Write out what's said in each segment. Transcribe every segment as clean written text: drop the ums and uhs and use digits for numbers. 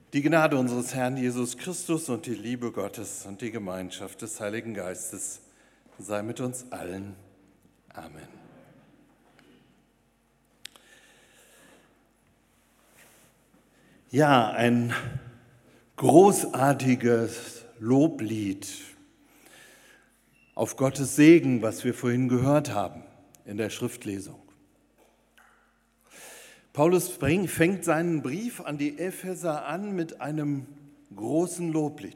Die Gnade unseres Herrn Jesus Christus und die Liebe Gottes und die Gemeinschaft des Heiligen Geistes sei mit uns allen. Amen. Ja, ein großartiges Loblied auf Gottes Segen, was wir vorhin gehört haben in der Schriftlesung. Paulus fängt seinen Brief an die Epheser an mit einem großen Loblied.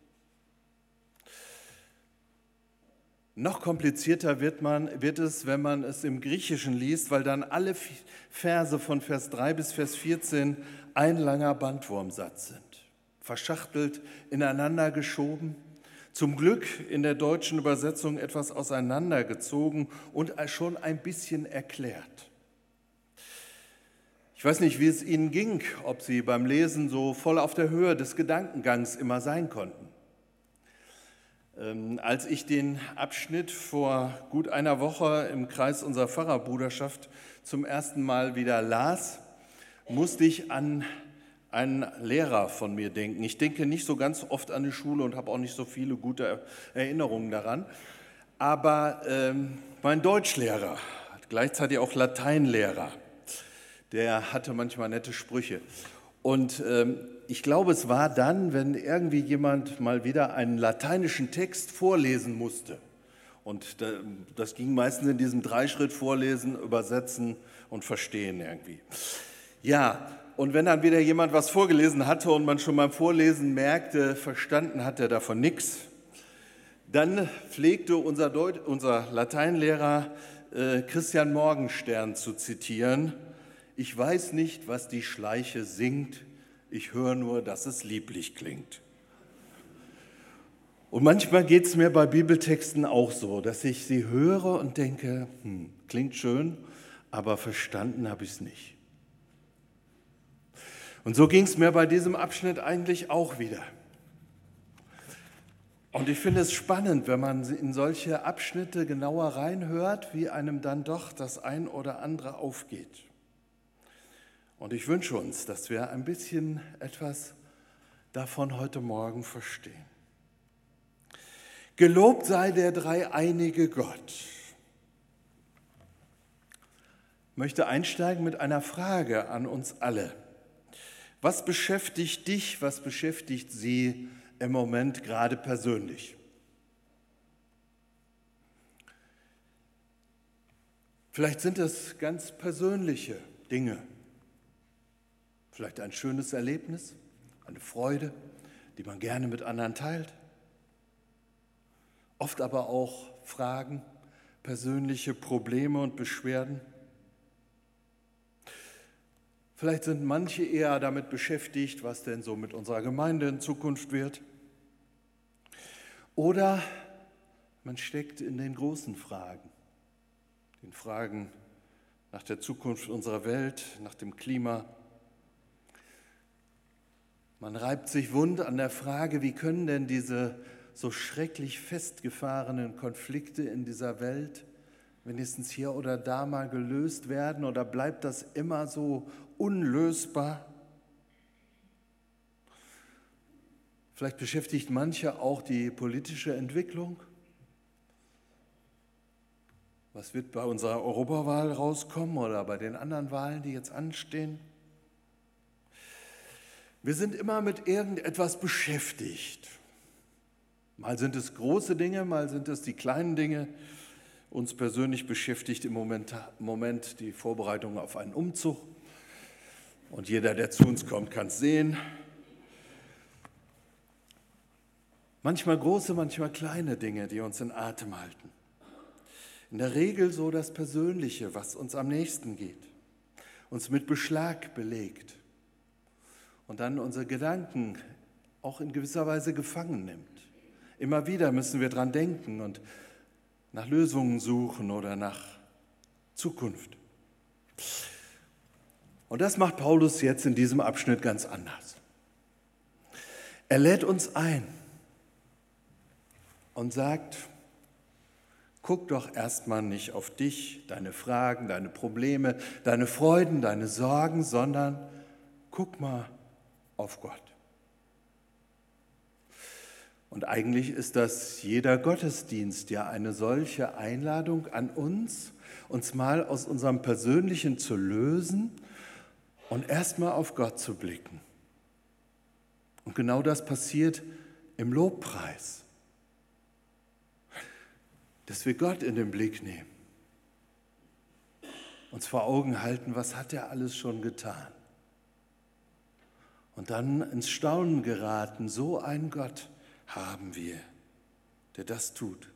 Noch komplizierter wird es, wenn man es im Griechischen liest, weil dann alle Verse von Vers 3 bis Vers 14 ein langer Bandwurmsatz sind, verschachtelt, ineinander geschoben, zum Glück in der deutschen Übersetzung etwas auseinandergezogen und schon ein bisschen erklärt. Ich weiß nicht, wie es Ihnen ging, ob Sie beim Lesen so voll auf der Höhe des Gedankengangs immer sein konnten. Als ich den Abschnitt vor gut einer Woche im Kreis unserer Pfarrerbruderschaft zum ersten Mal wieder las, musste ich an einen Lehrer von mir denken. Ich denke nicht so ganz oft an die Schule und habe auch nicht so viele gute Erinnerungen daran. Aber mein Deutschlehrer, gleichzeitig auch Lateinlehrer, der hatte manchmal nette Sprüche. Und ich glaube, es war dann, wenn irgendwie jemand mal wieder einen lateinischen Text vorlesen musste. Und das ging meistens in diesem Dreischritt vorlesen, übersetzen und verstehen irgendwie. Ja, und wenn dann wieder jemand was vorgelesen hatte und man schon beim Vorlesen merkte, verstanden hat er davon nichts, dann pflegte unser Lateinlehrer Christian Morgenstern zu zitieren: Ich weiß nicht, was die Schleiche singt, ich höre nur, dass es lieblich klingt. Und manchmal geht es mir bei Bibeltexten auch so, dass ich sie höre und denke, klingt schön, aber verstanden habe ich es nicht. Und so ging es mir bei diesem Abschnitt eigentlich auch wieder. Und ich finde es spannend, wenn man in solche Abschnitte genauer reinhört, wie einem dann doch das ein oder andere aufgeht. Und ich wünsche uns, dass wir ein bisschen etwas davon heute Morgen verstehen. Gelobt sei der dreieinige Gott. Ich möchte einsteigen mit einer Frage an uns alle. Was beschäftigt dich, was beschäftigt Sie im Moment gerade persönlich? Vielleicht sind es ganz persönliche Dinge. Vielleicht ein schönes Erlebnis, eine Freude, die man gerne mit anderen teilt. Oft aber auch Fragen, persönliche Probleme und Beschwerden. Vielleicht sind manche eher damit beschäftigt, was denn so mit unserer Gemeinde in Zukunft wird. Oder man steckt in den großen Fragen, den Fragen nach der Zukunft unserer Welt, nach dem Klima. Man reibt sich wund an der Frage, wie können denn diese so schrecklich festgefahrenen Konflikte in dieser Welt wenigstens hier oder da mal gelöst werden, oder bleibt das immer so unlösbar? Vielleicht beschäftigt manche auch die politische Entwicklung. Was wird bei unserer Europawahl rauskommen oder bei den anderen Wahlen, die jetzt anstehen? Wir sind immer mit irgendetwas beschäftigt. Mal sind es große Dinge, mal sind es die kleinen Dinge. Uns persönlich beschäftigt im Moment die Vorbereitung auf einen Umzug. Und jeder, der zu uns kommt, kann es sehen. Manchmal große, manchmal kleine Dinge, die uns in Atem halten. In der Regel so das Persönliche, was uns am nächsten geht, uns mit Beschlag belegt und dann unsere Gedanken auch in gewisser Weise gefangen nimmt. Immer wieder müssen wir dran denken und nach Lösungen suchen oder nach Zukunft. Und das macht Paulus jetzt in diesem Abschnitt ganz anders. Er lädt uns ein und sagt, guck doch erstmal nicht auf dich, deine Fragen, deine Probleme, deine Freuden, deine Sorgen, sondern guck mal auf Gott. Und eigentlich ist das jeder Gottesdienst ja eine solche Einladung an uns mal aus unserem Persönlichen zu lösen und erstmal auf Gott zu blicken. Und genau das passiert im Lobpreis, dass wir Gott in den Blick nehmen, uns vor Augen halten, was hat er alles schon getan. Und dann ins Staunen geraten, so einen Gott haben wir, der das tut.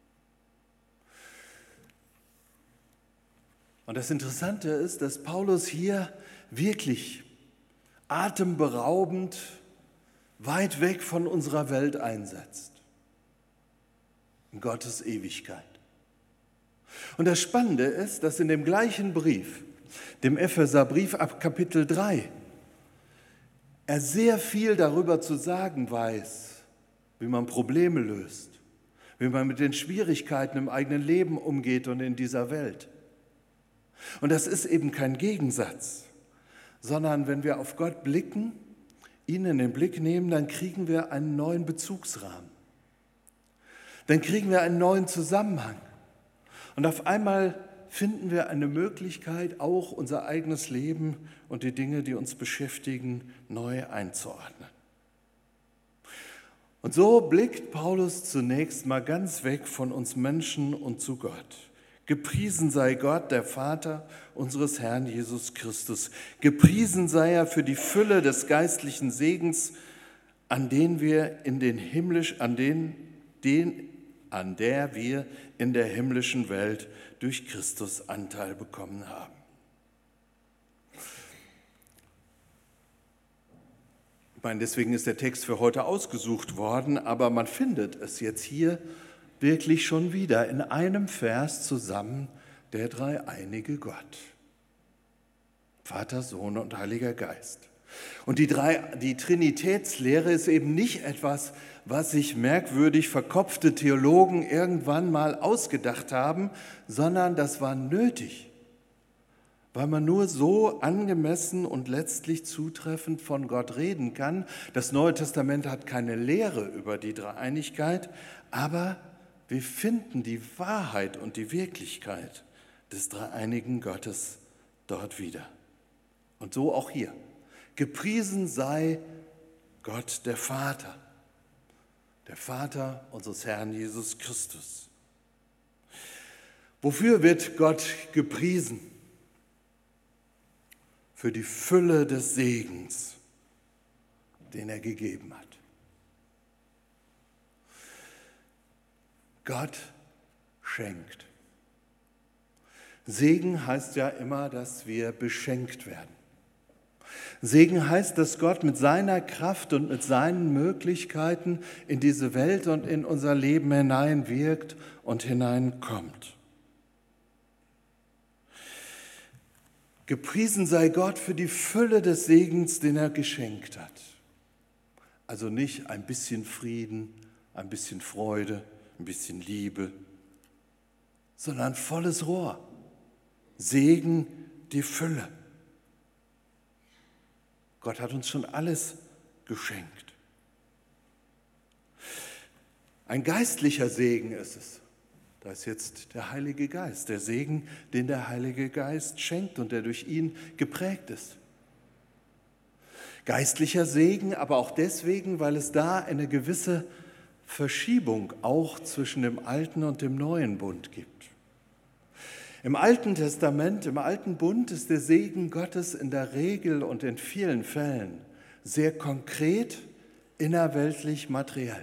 Und das Interessante ist, dass Paulus hier wirklich atemberaubend weit weg von unserer Welt einsetzt, in Gottes Ewigkeit. Und das Spannende ist, dass in dem gleichen Brief, dem Epheserbrief ab Kapitel 3, er sehr viel darüber zu sagen weiß, wie man Probleme löst, wie man mit den Schwierigkeiten im eigenen Leben umgeht und in dieser Welt. Und das ist eben kein Gegensatz, sondern wenn wir auf Gott blicken, ihn in den Blick nehmen, dann kriegen wir einen neuen Bezugsrahmen. Dann kriegen wir einen neuen Zusammenhang. Und auf einmal finden wir eine Möglichkeit, auch unser eigenes Leben und die Dinge, die uns beschäftigen, neu einzuordnen. Und so blickt Paulus zunächst mal ganz weg von uns Menschen und zu Gott. Gepriesen sei Gott, der Vater unseres Herrn Jesus Christus. Gepriesen sei er für die Fülle des geistlichen Segens, an der wir in der himmlischen Welt durch Christus Anteil bekommen haben. Ich meine, deswegen ist der Text für heute ausgesucht worden, aber man findet es jetzt hier wirklich schon wieder in einem Vers zusammen, der dreieinige Gott. Vater, Sohn und Heiliger Geist. Und die Trinitätslehre ist eben nicht etwas, was sich merkwürdig verkopfte Theologen irgendwann mal ausgedacht haben, sondern das war nötig, weil man nur so angemessen und letztlich zutreffend von Gott reden kann. Das Neue Testament hat keine Lehre über die Dreieinigkeit, aber wir finden die Wahrheit und die Wirklichkeit des dreieinigen Gottes dort wieder. Und so auch hier. Gepriesen sei Gott der Vater unseres Herrn Jesus Christus. Wofür wird Gott gepriesen? Für die Fülle des Segens, den er gegeben hat. Gott schenkt. Segen heißt ja immer, dass wir beschenkt werden. Segen heißt, dass Gott mit seiner Kraft und mit seinen Möglichkeiten in diese Welt und in unser Leben hineinwirkt und hineinkommt. Gepriesen sei Gott für die Fülle des Segens, den er geschenkt hat. Also nicht ein bisschen Frieden, ein bisschen Freude, ein bisschen Liebe, sondern volles Rohr. Segen, die Fülle. Gott hat uns schon alles geschenkt. Ein geistlicher Segen ist es. Da ist jetzt der Heilige Geist, der Segen, den der Heilige Geist schenkt und der durch ihn geprägt ist. Geistlicher Segen, aber auch deswegen, weil es da eine gewisse Verschiebung auch zwischen dem Alten und dem Neuen Bund gibt. Im Alten Testament, im Alten Bund ist der Segen Gottes in der Regel und in vielen Fällen sehr konkret, innerweltlich, materiell.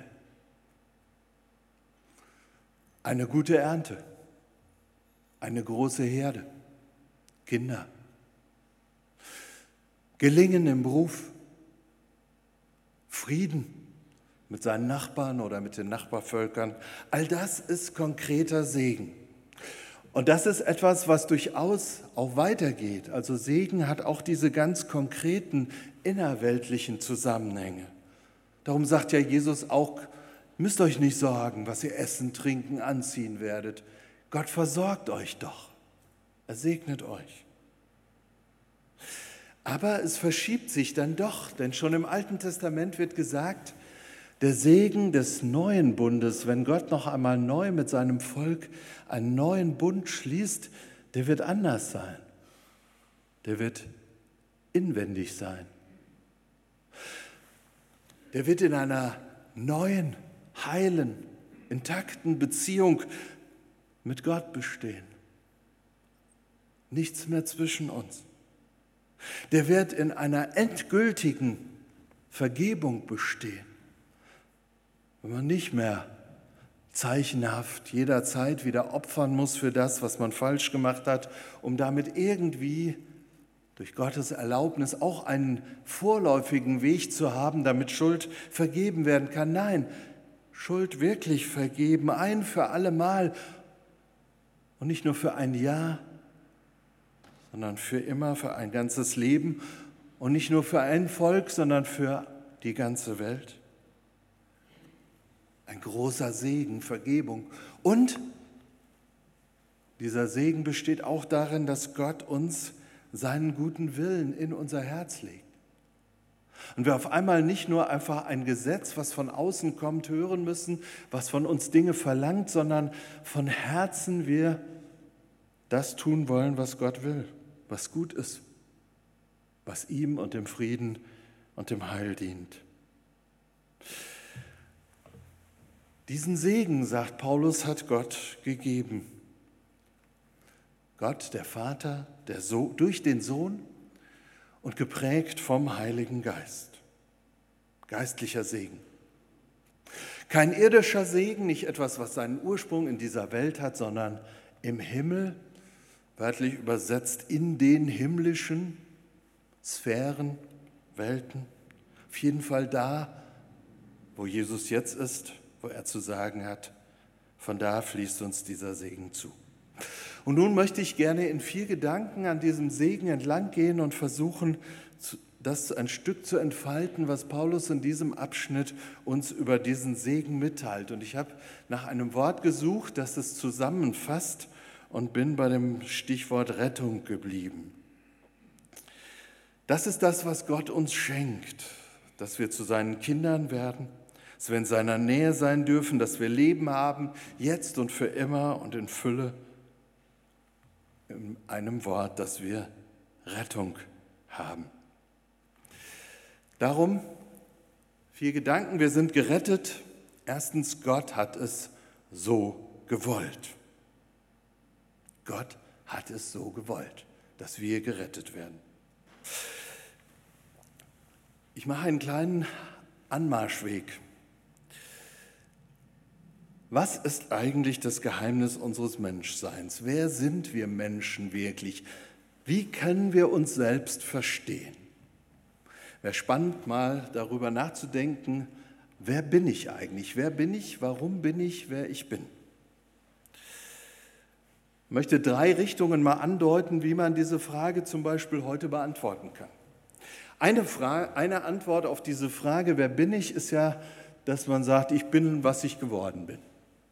Eine gute Ernte, eine große Herde, Kinder, Gelingen im Beruf, Frieden mit seinen Nachbarn oder mit den Nachbarvölkern. All das ist konkreter Segen. Und das ist etwas, was durchaus auch weitergeht. Also Segen hat auch diese ganz konkreten innerweltlichen Zusammenhänge. Darum sagt ja Jesus auch, müsst euch nicht sorgen, was ihr essen, trinken, anziehen werdet. Gott versorgt euch doch. Er segnet euch. Aber es verschiebt sich dann doch, denn schon im Alten Testament wird gesagt, Der Segen des neuen Bundes, wenn Gott noch einmal neu mit seinem Volk einen neuen Bund schließt, der wird anders sein. Der wird inwendig sein. Der wird in einer neuen, heilen, intakten Beziehung mit Gott bestehen. Nichts mehr zwischen uns. Der wird in einer endgültigen Vergebung bestehen. Wenn man nicht mehr zeichenhaft jederzeit wieder opfern muss für das, was man falsch gemacht hat, um damit irgendwie durch Gottes Erlaubnis auch einen vorläufigen Weg zu haben, damit Schuld vergeben werden kann. Nein, Schuld wirklich vergeben, ein für alle Mal und nicht nur für ein Jahr, sondern für immer, für ein ganzes Leben und nicht nur für ein Volk, sondern für die ganze Welt. Ein großer Segen, Vergebung. Und dieser Segen besteht auch darin, dass Gott uns seinen guten Willen in unser Herz legt. Und wir auf einmal nicht nur einfach ein Gesetz, was von außen kommt, hören müssen, was von uns Dinge verlangt, sondern von Herzen wir das tun wollen, was Gott will, was gut ist, was ihm und dem Frieden und dem Heil dient. Diesen Segen, sagt Paulus, hat Gott gegeben. Gott, der Vater, durch den Sohn und geprägt vom Heiligen Geist. Geistlicher Segen. Kein irdischer Segen, nicht etwas, was seinen Ursprung in dieser Welt hat, sondern im Himmel, wörtlich übersetzt in den himmlischen Sphären, Welten. Auf jeden Fall da, wo Jesus jetzt ist, wo er zu sagen hat, von da fließt uns dieser Segen zu. Und nun möchte ich gerne in 4 Gedanken an diesem Segen entlang gehen und versuchen, das ein Stück zu entfalten, was Paulus in diesem Abschnitt uns über diesen Segen mitteilt. Und ich habe nach einem Wort gesucht, das es zusammenfasst und bin bei dem Stichwort Rettung geblieben. Das ist das, was Gott uns schenkt, dass wir zu seinen Kindern werden, dass wir in seiner Nähe sein dürfen, dass wir Leben haben, jetzt und für immer und in Fülle. In einem Wort, dass wir Rettung haben. Darum 4 Gedanken. Wir sind gerettet. Erstens, Gott hat es so gewollt. Gott hat es so gewollt, dass wir gerettet werden. Ich mache einen kleinen Anmarschweg. Was ist eigentlich das Geheimnis unseres Menschseins? Wer sind wir Menschen wirklich? Wie können wir uns selbst verstehen? Wäre spannend, mal darüber nachzudenken, wer bin ich eigentlich? Wer bin ich? Warum bin ich, wer ich bin? Ich möchte 3 Richtungen mal andeuten, wie man diese Frage zum Beispiel heute beantworten kann. Eine Antwort auf diese Frage, wer bin ich, ist ja, dass man sagt, ich bin, was ich geworden bin.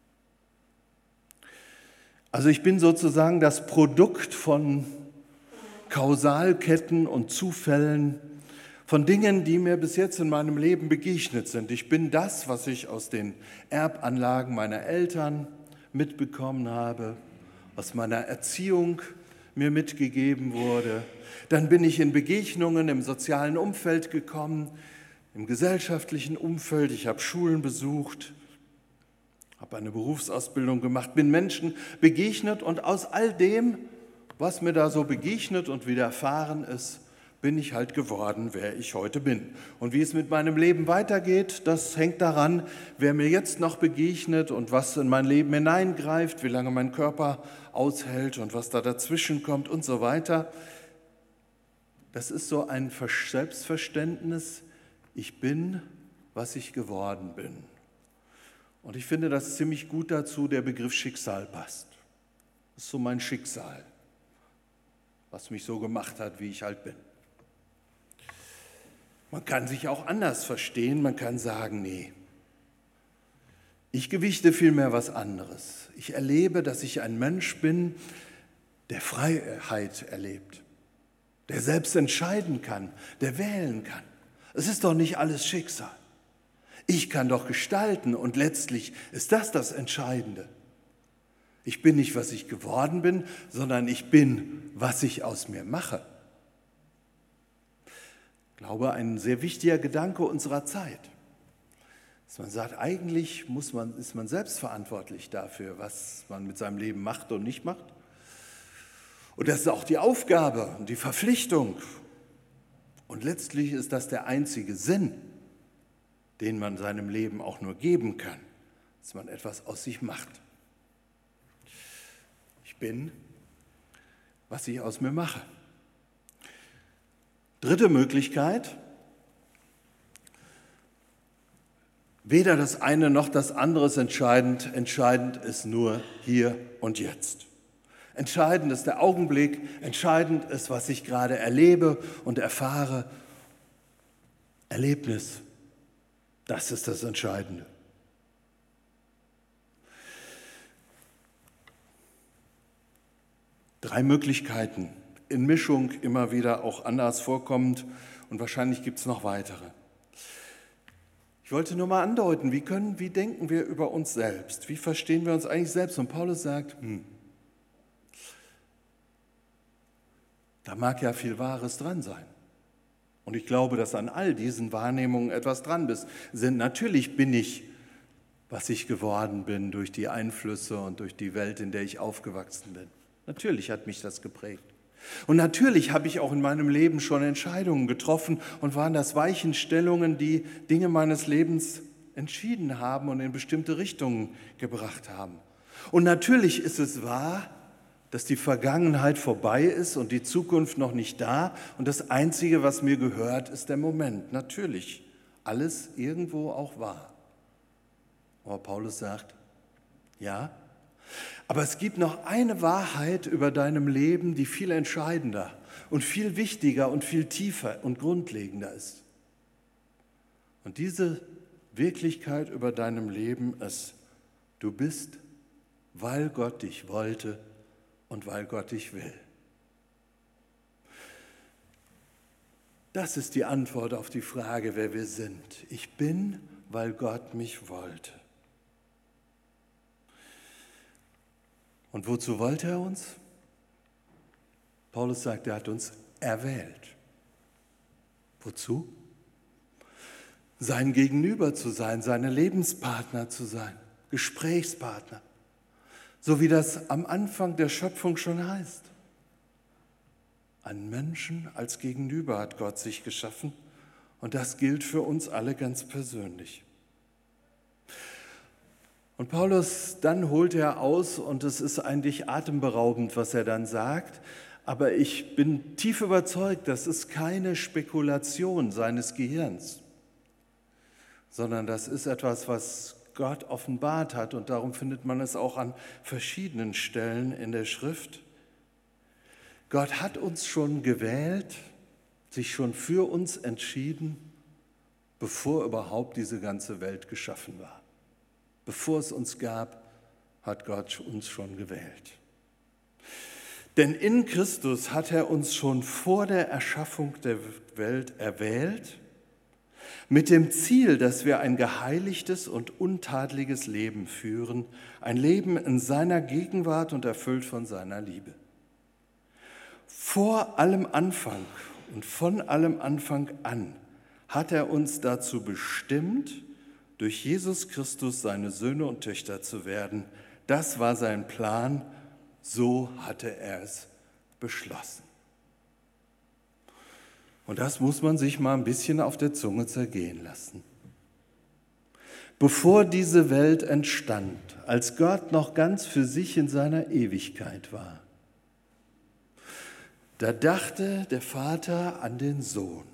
Also ich bin sozusagen das Produkt von Kausalketten und Zufällen, von Dingen, die mir bis jetzt in meinem Leben begegnet sind. Ich bin das, was ich aus den Erbanlagen meiner Eltern mitbekommen habe, aus meiner Erziehung mir mitgegeben wurde. Dann bin ich in Begegnungen im sozialen Umfeld gekommen, im gesellschaftlichen Umfeld. Ich habe Schulen besucht, habe eine Berufsausbildung gemacht, bin Menschen begegnet und aus all dem, was mir da so begegnet und widerfahren ist, bin ich halt geworden, wer ich heute bin. Und wie es mit meinem Leben weitergeht, das hängt daran, wer mir jetzt noch begegnet und was in mein Leben hineingreift, wie lange mein Körper aushält und was da dazwischen kommt und so weiter. Das ist so ein Selbstverständnis, ich bin, was ich geworden bin. Und ich finde, dass ziemlich gut dazu der Begriff Schicksal passt. Das ist so mein Schicksal, was mich so gemacht hat, wie ich halt bin. Man kann sich auch anders verstehen, man kann sagen, nee, ich gewichte vielmehr was anderes. Ich erlebe, dass ich ein Mensch bin, der Freiheit erlebt, der selbst entscheiden kann, der wählen kann. Es ist doch nicht alles Schicksal. Ich kann doch gestalten und letztlich ist das Entscheidende. Ich bin nicht, was ich geworden bin, sondern ich bin, was ich aus mir mache. Ich glaube, ein sehr wichtiger Gedanke unserer Zeit. Dass man sagt, eigentlich ist man selbst verantwortlich dafür, was man mit seinem Leben macht und nicht macht. Und das ist auch die Aufgabe und die Verpflichtung. Und letztlich ist das der einzige Sinn, den man seinem Leben auch nur geben kann, dass man etwas aus sich macht. Ich bin, was ich aus mir mache. Dritte Möglichkeit, weder das eine noch das andere ist entscheidend. Entscheidend ist nur hier und jetzt. Entscheidend ist der Augenblick, entscheidend ist, was ich gerade erlebe und erfahre. Erlebnis, das ist das Entscheidende. Drei Möglichkeiten, in Mischung immer wieder auch anders vorkommend und wahrscheinlich gibt es noch weitere. Ich wollte nur mal andeuten, wie denken wir über uns selbst? Wie verstehen wir uns eigentlich selbst? Und Paulus sagt, da mag ja viel Wahres dran sein. Und ich glaube, dass an all diesen Wahrnehmungen etwas dran ist. Natürlich bin ich, was ich geworden bin, durch die Einflüsse und durch die Welt, in der ich aufgewachsen bin. Natürlich hat mich das geprägt. Und natürlich habe ich auch in meinem Leben schon Entscheidungen getroffen und waren das Weichenstellungen, die Dinge meines Lebens entschieden haben und in bestimmte Richtungen gebracht haben. Und natürlich ist es wahr, dass die Vergangenheit vorbei ist und die Zukunft noch nicht da und das Einzige, was mir gehört, ist der Moment. Natürlich, alles irgendwo auch wahr. Aber Paulus sagt, ja, aber es gibt noch eine Wahrheit über deinem Leben, die viel entscheidender und viel wichtiger und viel tiefer und grundlegender ist. Und diese Wirklichkeit über deinem Leben ist, du bist, weil Gott dich wollte und weil Gott dich will. Das ist die Antwort auf die Frage, wer wir sind. Ich bin, weil Gott mich wollte. Und wozu wollte er uns? Paulus sagt, er hat uns erwählt. Wozu? Sein Gegenüber zu sein, seine Lebenspartner zu sein, Gesprächspartner. So wie das am Anfang der Schöpfung schon heißt. Einen Menschen als Gegenüber hat Gott sich geschaffen und das gilt für uns alle ganz persönlich. Und Paulus, dann holt er aus und es ist eigentlich atemberaubend, was er dann sagt, aber ich bin tief überzeugt, das ist keine Spekulation seines Gehirns, sondern das ist etwas, was Gott offenbart hat und darum findet man es auch an verschiedenen Stellen in der Schrift. Gott hat uns schon gewählt, sich schon für uns entschieden, bevor überhaupt diese ganze Welt geschaffen war. Bevor es uns gab, hat Gott uns schon gewählt. Denn in Christus hat er uns schon vor der Erschaffung der Welt erwählt, mit dem Ziel, dass wir ein geheiligtes und untadeliges Leben führen, ein Leben in seiner Gegenwart und erfüllt von seiner Liebe. Vor allem Anfang und von allem Anfang an hat er uns dazu bestimmt, durch Jesus Christus seine Söhne und Töchter zu werden. Das war sein Plan, so hatte er es beschlossen. Und das muss man sich mal ein bisschen auf der Zunge zergehen lassen. Bevor diese Welt entstand, als Gott noch ganz für sich in seiner Ewigkeit war, da dachte der Vater an den Sohn.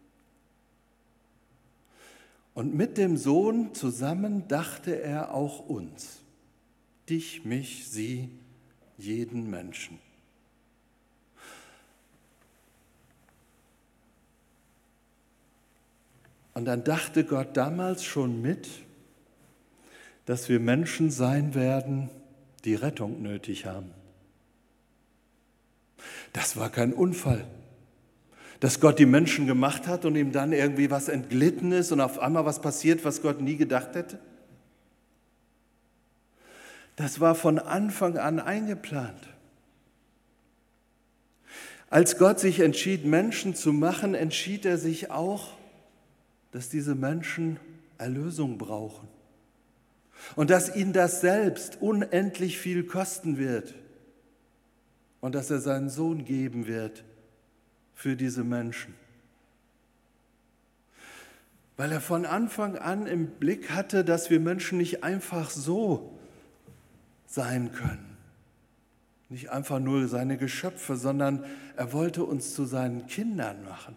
Und mit dem Sohn zusammen dachte er auch uns, dich, mich, sie, jeden Menschen. Und dann dachte Gott damals schon mit, dass wir Menschen sein werden, die Rettung nötig haben. Das war kein Unfall. Dass Gott die Menschen gemacht hat und ihm dann irgendwie was entglitten ist und auf einmal was passiert, was Gott nie gedacht hätte? Das war von Anfang an eingeplant. Als Gott sich entschied, Menschen zu machen, entschied er sich auch, dass diese Menschen Erlösung brauchen und dass ihn das selbst unendlich viel kosten wird und dass er seinen Sohn geben wird für diese Menschen. Weil er von Anfang an im Blick hatte, dass wir Menschen nicht einfach so sein können. Nicht einfach nur seine Geschöpfe, sondern er wollte uns zu seinen Kindern machen.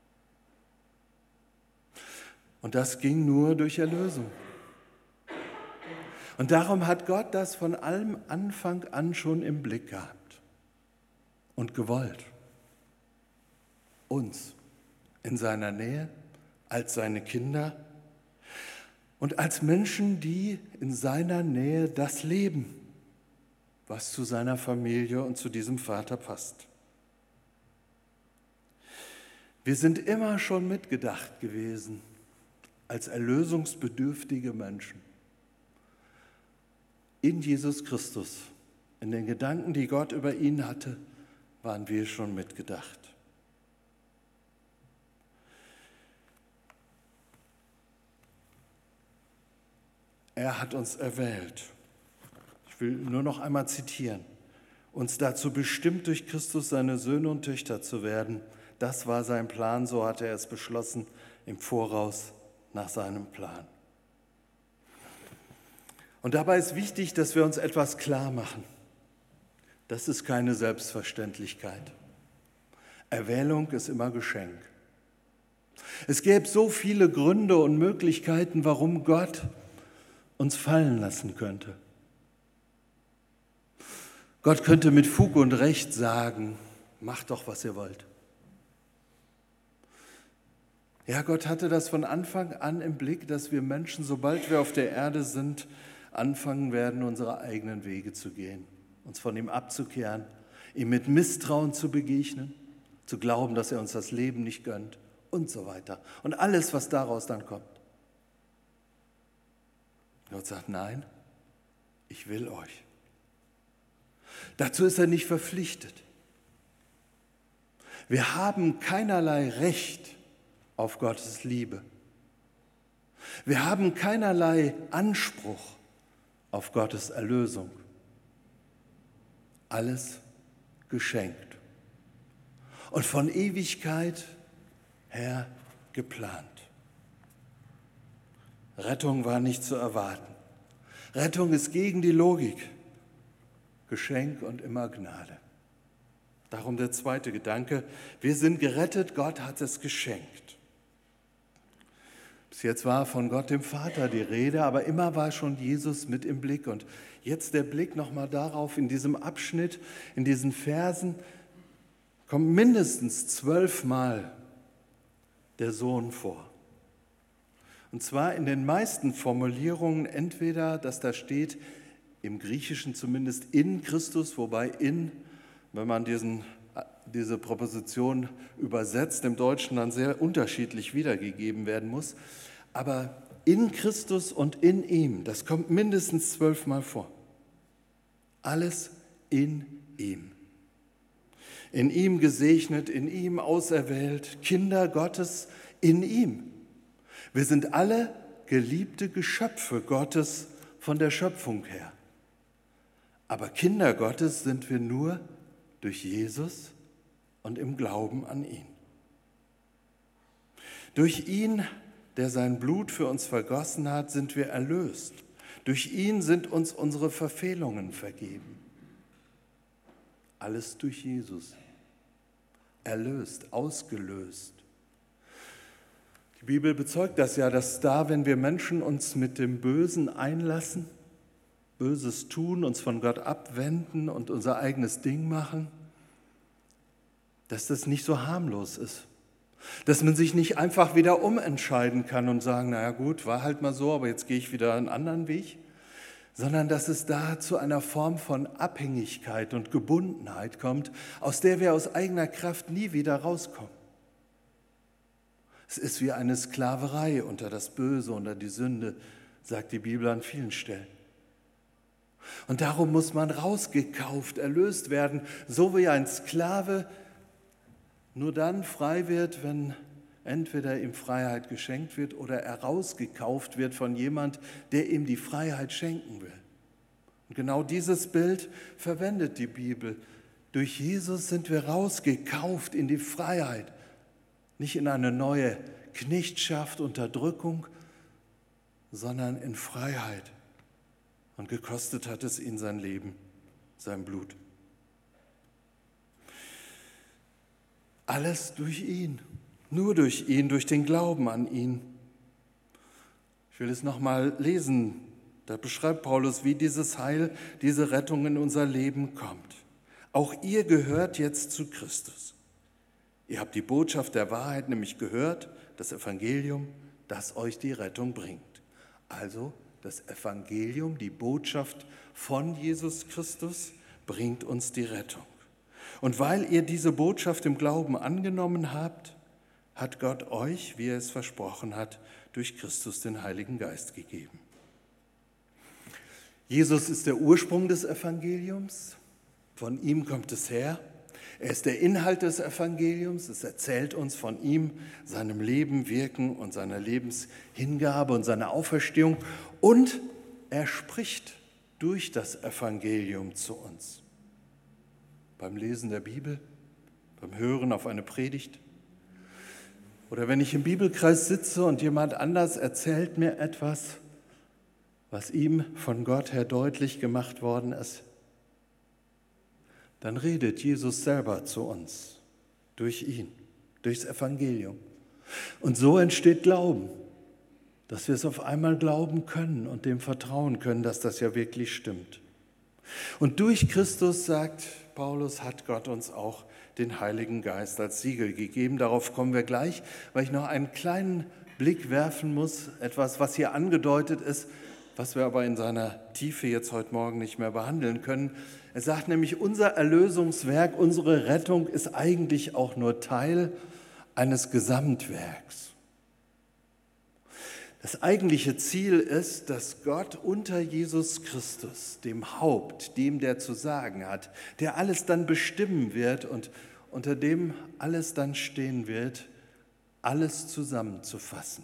Und das ging nur durch Erlösung. Und darum hat Gott das von allem Anfang an schon im Blick gehabt und gewollt. Uns in seiner Nähe, als seine Kinder und als Menschen, die in seiner Nähe das leben, was zu seiner Familie und zu diesem Vater passt. Wir sind immer schon mitgedacht gewesen als erlösungsbedürftige Menschen. In Jesus Christus, in den Gedanken, die Gott über ihn hatte, waren wir schon mitgedacht. Er hat uns erwählt. Ich will nur noch einmal zitieren. Uns dazu bestimmt, durch Christus seine Söhne und Töchter zu werden. Das war sein Plan, so hatte er es beschlossen, im Voraus nach seinem Plan. Und dabei ist wichtig, dass wir uns etwas klar machen. Das ist keine Selbstverständlichkeit. Erwählung ist immer Geschenk. Es gäbe so viele Gründe und Möglichkeiten, warum Gott uns fallen lassen könnte. Gott könnte mit Fug und Recht sagen, macht doch, was ihr wollt. Ja, Gott hatte das von Anfang an im Blick, dass wir Menschen, sobald wir auf der Erde sind, anfangen werden, unsere eigenen Wege zu gehen, uns von ihm abzukehren, ihm mit Misstrauen zu begegnen, zu glauben, dass er uns das Leben nicht gönnt und so weiter. Und alles, was daraus dann kommt. Gott sagt, nein, ich will euch. Dazu ist er nicht verpflichtet. Wir haben keinerlei Recht auf Gottes Liebe. Wir haben keinerlei Anspruch auf Gottes Erlösung. Alles geschenkt und von Ewigkeit her geplant. Rettung war nicht zu erwarten. Rettung ist gegen die Logik. Geschenk und immer Gnade. Darum der zweite Gedanke. Wir sind gerettet, Gott hat es geschenkt. Bis jetzt war von Gott dem Vater die Rede, aber immer war schon Jesus mit im Blick. Und jetzt der Blick nochmal darauf, in diesem Abschnitt, in diesen Versen, kommt mindestens 12 Mal der Sohn vor. Und zwar in den meisten Formulierungen entweder, dass da steht, im Griechischen zumindest in Christus, wobei in, wenn man diese Präposition übersetzt, im Deutschen dann sehr unterschiedlich wiedergegeben werden muss. Aber in Christus und in ihm, das kommt mindestens 12 Mal vor. Alles in ihm. In ihm gesegnet, in ihm auserwählt, Kinder Gottes in ihm. Wir sind alle geliebte Geschöpfe Gottes von der Schöpfung her. Aber Kinder Gottes sind wir nur durch Jesus und im Glauben an ihn. Durch ihn, der sein Blut für uns vergossen hat, sind wir erlöst. Durch ihn sind uns unsere Verfehlungen vergeben. Alles durch Jesus. Erlöst, ausgelöst. Die Bibel bezeugt das ja, dass da, wenn wir Menschen uns mit dem Bösen einlassen, Böses tun, uns von Gott abwenden und unser eigenes Ding machen, dass das nicht so harmlos ist. Dass man sich nicht einfach wieder umentscheiden kann und sagen, naja gut, war halt mal so, aber jetzt gehe ich wieder einen anderen Weg, sondern dass es da zu einer Form von Abhängigkeit und Gebundenheit kommt, aus der wir aus eigener Kraft nie wieder rauskommen. Es ist wie eine Sklaverei unter das Böse, unter die Sünde, sagt die Bibel an vielen Stellen. Und darum muss man rausgekauft, erlöst werden, so wie ein Sklave nur dann frei wird, wenn entweder ihm Freiheit geschenkt wird oder er rausgekauft wird von jemand, der ihm die Freiheit schenken will. Und genau dieses Bild verwendet die Bibel. Durch Jesus sind wir rausgekauft in die Freiheit, nicht in eine neue Knechtschaft, Unterdrückung, sondern in Freiheit. Und gekostet hat es ihn sein Leben, sein Blut. Alles durch ihn, nur durch ihn, durch den Glauben an ihn. Ich will es nochmal lesen. Da beschreibt Paulus, wie dieses Heil, diese Rettung in unser Leben kommt. Auch ihr gehört jetzt zu Christus. Ihr habt die Botschaft der Wahrheit nämlich gehört, das Evangelium, das euch die Rettung bringt. Also das Evangelium, die Botschaft von Jesus Christus, bringt uns die Rettung. Und weil ihr diese Botschaft im Glauben angenommen habt, hat Gott euch, wie er es versprochen hat, durch Christus den Heiligen Geist gegeben. Jesus ist der Ursprung des Evangeliums, von ihm kommt es her. Er ist der Inhalt des Evangeliums, es erzählt uns von ihm, seinem Leben, Wirken und seiner Lebenshingabe und seiner Auferstehung. Und er spricht durch das Evangelium zu uns. Beim Lesen der Bibel, beim Hören auf eine Predigt. Oder wenn ich im Bibelkreis sitze und jemand anders erzählt mir etwas, was ihm von Gott her deutlich gemacht worden ist, dann redet Jesus selber zu uns, durch ihn, durchs Evangelium. Und so entsteht Glauben, dass wir es auf einmal glauben können und dem vertrauen können, dass das ja wirklich stimmt. Und durch Christus, sagt Paulus, hat Gott uns auch den Heiligen Geist als Siegel gegeben. Darauf kommen wir gleich, weil ich noch einen kleinen Blick werfen muss, etwas, was hier angedeutet ist, was wir aber in seiner Tiefe jetzt heute Morgen nicht mehr behandeln können. Er sagt nämlich, unser Erlösungswerk, unsere Rettung ist eigentlich auch nur Teil eines Gesamtwerks. Das eigentliche Ziel ist, dass Gott unter Jesus Christus, dem Haupt, dem der zu sagen hat, der alles dann bestimmen wird und unter dem alles dann stehen wird, alles zusammenzufassen.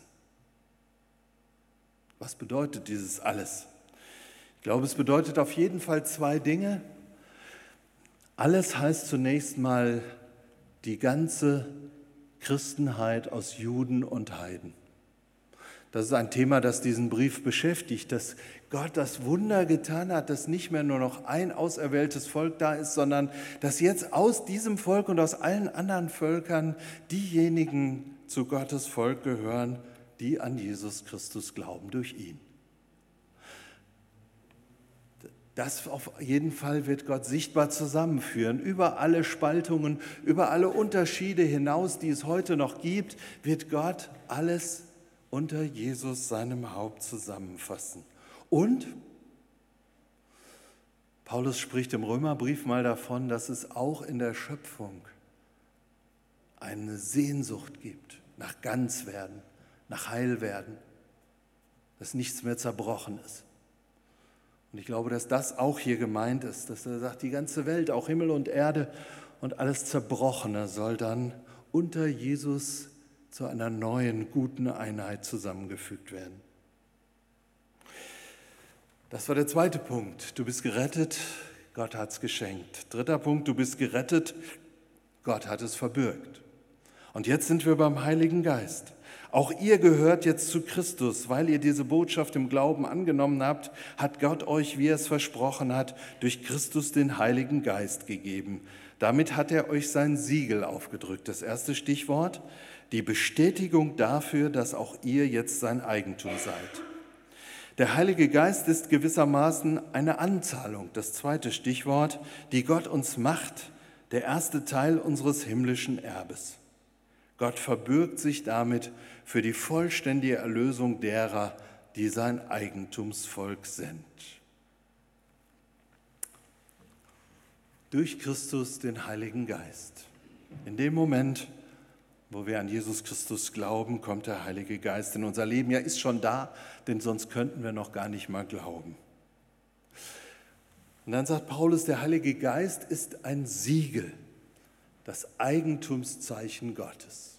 Was bedeutet dieses alles? Ich glaube, es bedeutet auf jeden Fall zwei Dinge. Alles heißt zunächst mal die ganze Christenheit aus Juden und Heiden. Das ist ein Thema, das diesen Brief beschäftigt, dass Gott das Wunder getan hat, dass nicht mehr nur noch ein auserwähltes Volk da ist, sondern dass jetzt aus diesem Volk und aus allen anderen Völkern diejenigen zu Gottes Volk gehören, die an Jesus Christus glauben, durch ihn. Das auf jeden Fall wird Gott sichtbar zusammenführen. Über alle Spaltungen, über alle Unterschiede hinaus, die es heute noch gibt, wird Gott alles unter Jesus, seinem Haupt, zusammenfassen. Und Paulus spricht im Römerbrief mal davon, dass es auch in der Schöpfung eine Sehnsucht gibt nach Ganzwerden, nach Heilwerden, dass nichts mehr zerbrochen ist. Und ich glaube, dass das auch hier gemeint ist, dass er sagt, die ganze Welt, auch Himmel und Erde und alles Zerbrochene soll dann unter Jesus zu einer neuen, guten Einheit zusammengefügt werden. Das war der zweite Punkt. Du bist gerettet, Gott hat es geschenkt. Dritter Punkt, du bist gerettet, Gott hat es verbürgt. Und jetzt sind wir beim Heiligen Geist. Auch ihr gehört jetzt zu Christus, weil ihr diese Botschaft im Glauben angenommen habt, hat Gott euch, wie er es versprochen hat, durch Christus den Heiligen Geist gegeben. Damit hat er euch sein Siegel aufgedrückt. Das erste Stichwort, die Bestätigung dafür, dass auch ihr jetzt sein Eigentum seid. Der Heilige Geist ist gewissermaßen eine Anzahlung. Das zweite Stichwort, die Gott uns macht, der erste Teil unseres himmlischen Erbes. Gott verbürgt sich damit für die vollständige Erlösung derer, die sein Eigentumsvolk sind. Durch Christus, den Heiligen Geist. In dem Moment, Wo wir an Jesus Christus glauben, kommt der Heilige Geist in unser Leben. Ja, ist schon da, denn sonst könnten wir noch gar nicht mal glauben. Und dann sagt Paulus, der Heilige Geist ist ein Siegel, das Eigentumszeichen Gottes.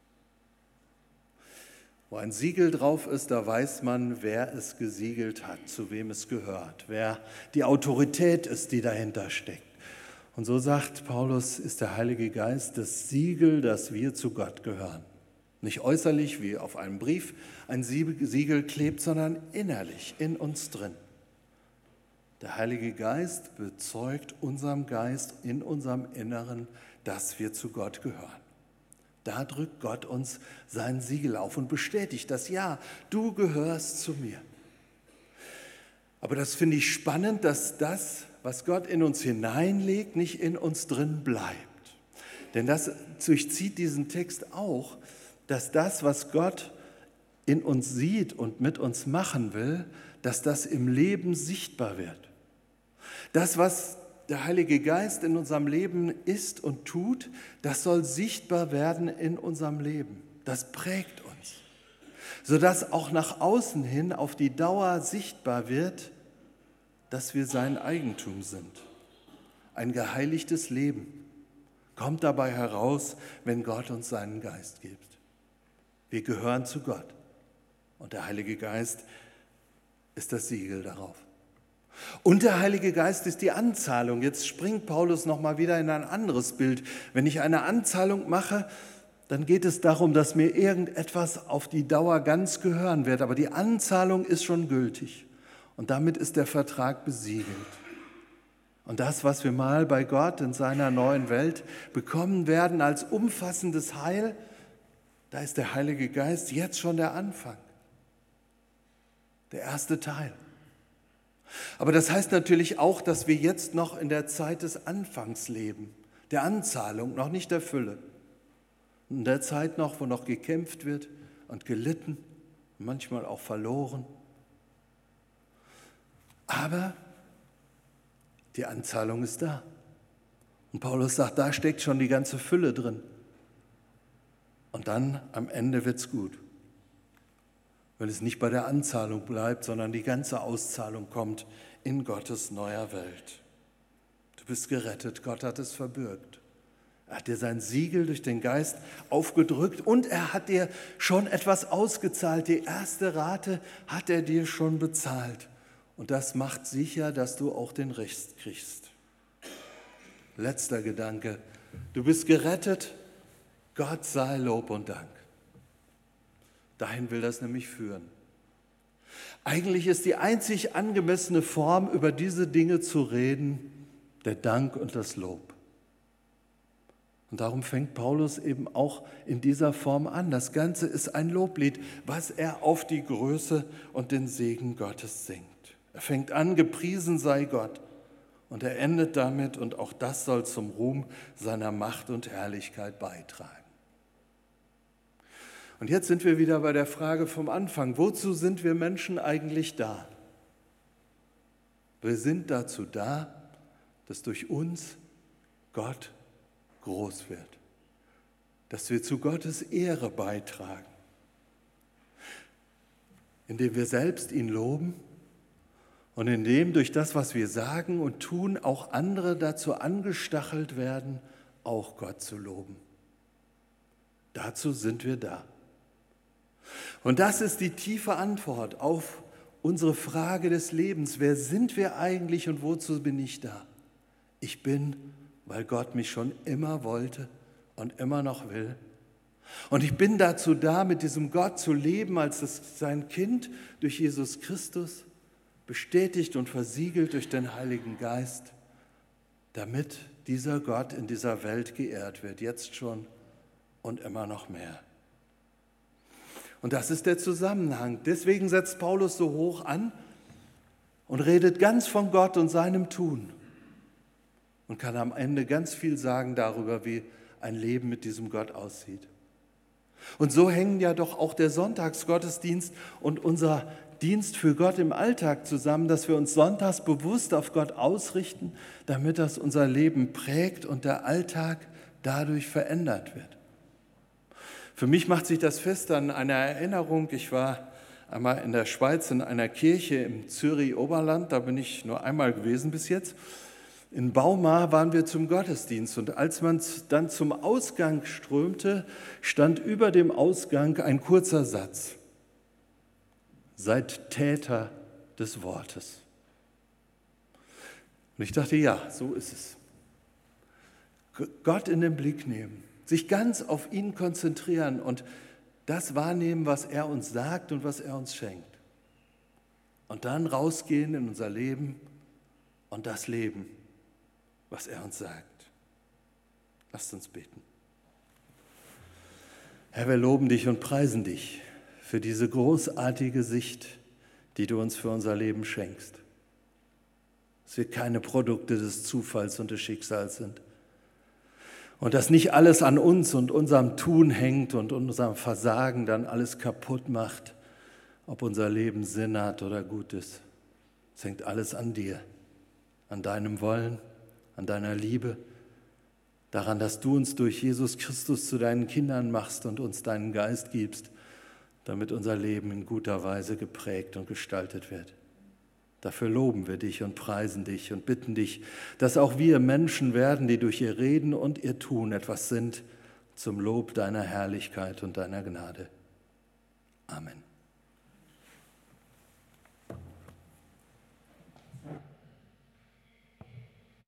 Wo ein Siegel drauf ist, da weiß man, wer es gesiegelt hat, zu wem es gehört, wer die Autorität ist, die dahinter steckt. Und so sagt Paulus, ist der Heilige Geist das Siegel, dass wir zu Gott gehören. Nicht äußerlich wie auf einem Brief ein Siegel klebt, sondern innerlich in uns drin. Der Heilige Geist bezeugt unserem Geist in unserem Inneren, dass wir zu Gott gehören. Da drückt Gott uns sein Siegel auf und bestätigt das, ja, du gehörst zu mir. Aber das finde ich spannend, dass das, was Gott in uns hineinlegt, nicht in uns drin bleibt. Denn das durchzieht diesen Text auch, dass das, was Gott in uns sieht und mit uns machen will, dass das im Leben sichtbar wird. Das, was der Heilige Geist in unserem Leben ist und tut, das soll sichtbar werden in unserem Leben. Das prägt uns, sodass auch nach außen hin auf die Dauer sichtbar wird, dass wir sein Eigentum sind. Ein geheiligtes Leben kommt dabei heraus, wenn Gott uns seinen Geist gibt. Wir gehören zu Gott und der Heilige Geist ist das Siegel darauf. Und der Heilige Geist ist die Anzahlung. Jetzt springt Paulus nochmal wieder in ein anderes Bild. Wenn ich eine Anzahlung mache, dann geht es darum, dass mir irgendetwas auf die Dauer ganz gehören wird. Aber die Anzahlung ist schon gültig. Und damit ist der Vertrag besiegelt. Und das, was wir mal bei Gott in seiner neuen Welt bekommen werden als umfassendes Heil, da ist der Heilige Geist jetzt schon der Anfang, der erste Teil. Aber das heißt natürlich auch, dass wir jetzt noch in der Zeit des Anfangs leben, der Anzahlung, noch nicht der Fülle. In der Zeit noch, wo noch gekämpft wird und gelitten, manchmal auch verloren. Aber die Anzahlung ist da. Und Paulus sagt, da steckt schon die ganze Fülle drin. Und dann am Ende wird's gut. Wenn es nicht bei der Anzahlung bleibt, sondern die ganze Auszahlung kommt in Gottes neuer Welt. Du bist gerettet, Gott hat es verbürgt. Er hat dir sein Siegel durch den Geist aufgedrückt und er hat dir schon etwas ausgezahlt. Die erste Rate hat er dir schon bezahlt. Und das macht sicher, dass du auch den Rest kriegst. Letzter Gedanke. Du bist gerettet. Gott sei Lob und Dank. Dahin will das nämlich führen. Eigentlich ist die einzig angemessene Form, über diese Dinge zu reden, der Dank und das Lob. Und darum fängt Paulus eben auch in dieser Form an. Das Ganze ist ein Loblied, was er auf die Größe und den Segen Gottes singt. Er fängt an, gepriesen sei Gott. Und er endet damit, und auch das soll zum Ruhm seiner Macht und Herrlichkeit beitragen. Und jetzt sind wir wieder bei der Frage vom Anfang. Wozu sind wir Menschen eigentlich da? Wir sind dazu da, dass durch uns Gott groß wird, dass wir zu Gottes Ehre beitragen, indem wir selbst ihn loben und indem durch das, was wir sagen und tun, auch andere dazu angestachelt werden, auch Gott zu loben. Dazu sind wir da. Und das ist die tiefe Antwort auf unsere Frage des Lebens. Wer sind wir eigentlich und wozu bin ich da? Ich bin, weil Gott mich schon immer wollte und immer noch will. Und ich bin dazu da, mit diesem Gott zu leben, als sein Kind durch Jesus Christus, bestätigt und versiegelt durch den Heiligen Geist, damit dieser Gott in dieser Welt geehrt wird, jetzt schon und immer noch mehr. Und das ist der Zusammenhang. Deswegen setzt Paulus so hoch an und redet ganz von Gott und seinem Tun und kann am Ende ganz viel sagen darüber, wie ein Leben mit diesem Gott aussieht. Und so hängen ja doch auch der Sonntagsgottesdienst und unser Dienst für Gott im Alltag zusammen, dass wir uns sonntags bewusst auf Gott ausrichten, damit das unser Leben prägt und der Alltag dadurch verändert wird. Für mich macht sich das fest an einer Erinnerung. Ich war einmal in der Schweiz in einer Kirche im Zürich-Oberland, da bin ich nur einmal gewesen bis jetzt. In Baumar waren wir zum Gottesdienst und als man dann zum Ausgang strömte, stand über dem Ausgang ein kurzer Satz: Seid Täter des Wortes. Und ich dachte, ja, so ist es. Gott in den Blick nehmen, sich ganz auf ihn konzentrieren und das wahrnehmen, was er uns sagt und was er uns schenkt. Und dann rausgehen in unser Leben und das Leben, was er uns sagt. Lasst uns beten. Herr, wir loben dich und preisen dich für diese großartige Sicht, die du uns für unser Leben schenkst. Dass wir keine Produkte des Zufalls und des Schicksals sind. Und dass nicht alles an uns und unserem Tun hängt und unserem Versagen dann alles kaputt macht, ob unser Leben Sinn hat oder gut ist. Es hängt alles an dir, an deinem Wollen, an deiner Liebe, daran, dass du uns durch Jesus Christus zu deinen Kindern machst und uns deinen Geist gibst, damit unser Leben in guter Weise geprägt und gestaltet wird. Dafür loben wir dich und preisen dich und bitten dich, dass auch wir Menschen werden, die durch ihr Reden und ihr Tun etwas sind zum Lob deiner Herrlichkeit und deiner Gnade. Amen.